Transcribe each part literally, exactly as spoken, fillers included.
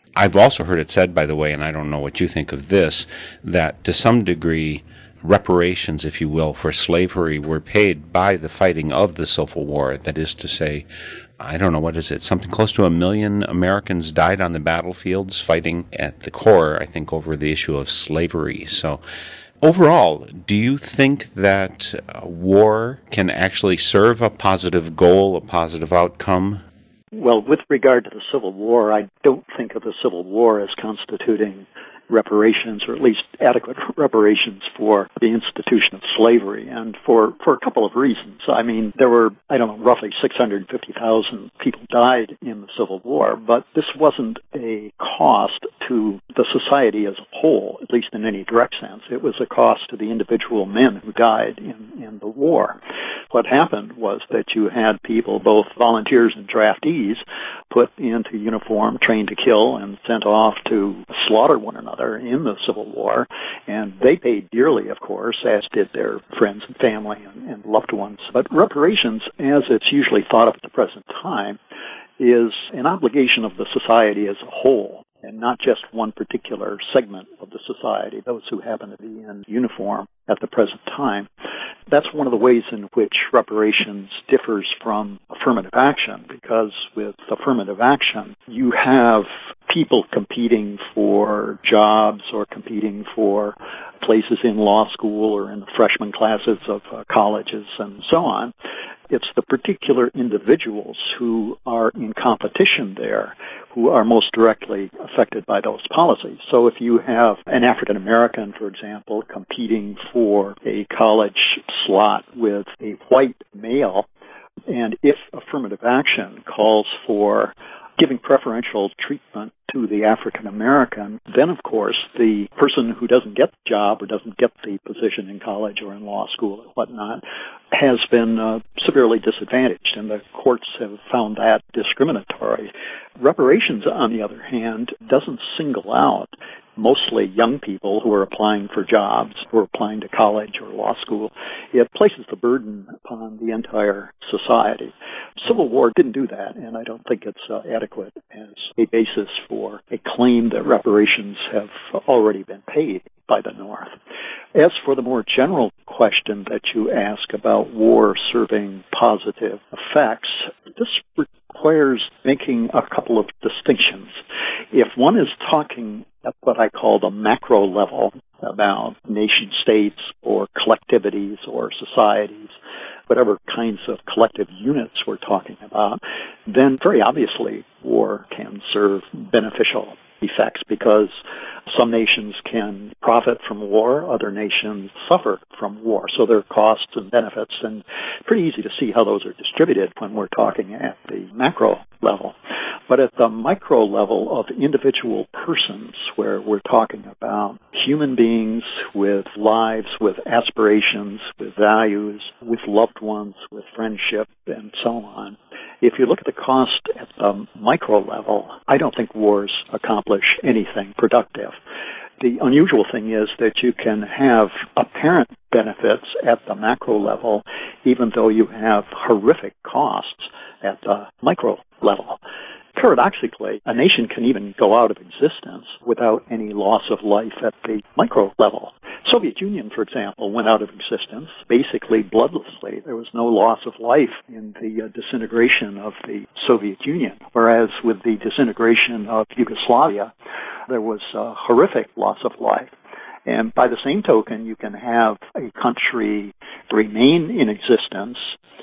I've also heard it said, by the way, and I don't know what you think of this, that to some degree reparations, if you will, for slavery were paid by the fighting of the Civil War. That is to say, I don't know, what is it, something close to a million Americans died on the battlefields fighting at the core, I think, over the issue of slavery. So overall, do you think that uh, war can actually serve a positive goal, a positive outcome? Well, with regard to the Civil War, I don't think of the Civil War as constituting reparations, or at least adequate reparations for the institution of slavery, and for, for a couple of reasons. I mean, there were, I don't know, roughly six hundred fifty thousand people died in the Civil War, but this wasn't a cost to the society as a whole, at least in any direct sense. It was a cost to the individual men who died in, in the war. What happened was that you had people, both volunteers and draftees, put into uniform, trained to kill, and sent off to slaughter one another in the Civil War, and they paid dearly, of course, as did their friends and family and, and loved ones. But reparations, as it's usually thought of at the present time, is an obligation of the society as a whole, and not just one particular segment of the society, those who happen to be in uniform at the present time. That's one of the ways in which reparations differs from affirmative action, because with affirmative action, you have people competing for jobs or competing for places in law school or in the freshman classes of uh, colleges and so on. It's the particular individuals who are in competition there who are most directly affected by those policies. So if you have an African American, for example, competing for a college slot with a white male, and if affirmative action calls for giving preferential treatment to the African American, then of course the person who doesn't get the job or doesn't get the position in college or in law school or whatnot has been uh, severely disadvantaged, and the courts have found that discriminatory. Reparations, on the other hand, doesn't single out mostly young people who are applying for jobs, who are applying to college or law school. It places the burden upon the entire society. Civil War didn't do that, and I don't think it's uh, adequate as a basis for a claim that reparations have already been paid by the North. As for the more general question that you ask about war serving positive effects, this requires making a couple of distinctions. If one is talking at what I call the macro level about nation states or collectivities or societies, whatever kinds of collective units we're talking about, then very obviously war can serve beneficial effects, because some nations can profit from war, other nations suffer from war. So there are costs and benefits, and pretty easy to see how those are distributed when we're talking at the macro level. But at the micro level of individual persons, where we're talking about human beings with lives, with aspirations, with values, with loved ones, with friendship, and so on, if you look at the cost at the micro level, I don't think wars accomplish anything productive. The unusual thing is that you can have apparent benefits at the macro level, even though you have horrific costs at the micro level. Paradoxically, a nation can even go out of existence without any loss of life at the micro level. Soviet Union, for example, went out of existence basically bloodlessly. There was no loss of life in the uh, disintegration of the Soviet Union, whereas with the disintegration of Yugoslavia, there was a horrific loss of life. And by the same token, you can have a country remain in existence,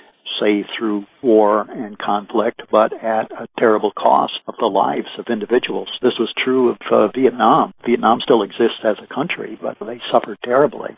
say through war and conflict, but at a terrible cost of the lives of individuals. This was true of uh, Vietnam. Vietnam still exists as a country, but they suffered terribly.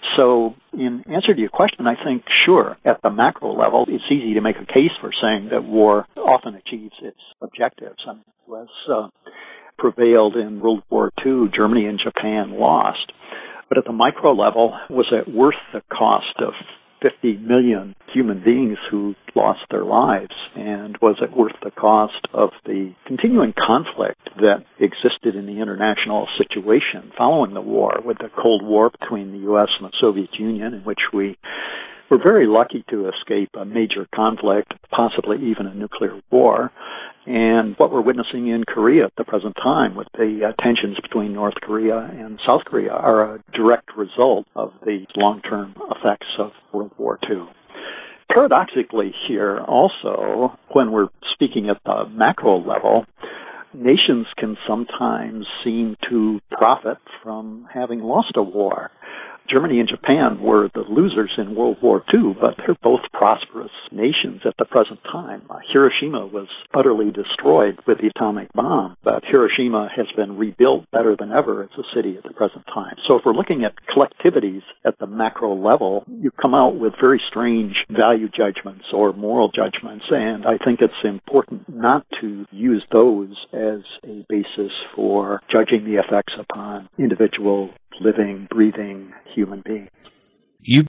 So in answer to your question, I think, sure, at the macro level, it's easy to make a case for saying that war often achieves its objectives. I mean, it was uh, prevailed in World War Two. Germany and Japan lost. But at the micro level, was it worth the cost of fifty million human beings who lost their lives? And was it worth the cost of the continuing conflict that existed in the international situation following the war, with the Cold War between the U S and the Soviet Union, in which we were very lucky to escape a major conflict, possibly even a nuclear war, And what we're witnessing in Korea at the present time with the uh, tensions between North Korea and South Korea are a direct result of the long-term effects of World War Two. Paradoxically here also, when we're speaking at the macro level, nations can sometimes seem to profit from having lost a war. Germany and Japan were the losers in World War Two, but they're both prosperous nations at the present time. Uh, Hiroshima was utterly destroyed with the atomic bomb, but Hiroshima has been rebuilt better than ever as a city at the present time. So if we're looking at collectivities at the macro level, you come out with very strange value judgments or moral judgments, and I think it's important not to use those as a basis for judging the effects upon individual living, breathing human beings. You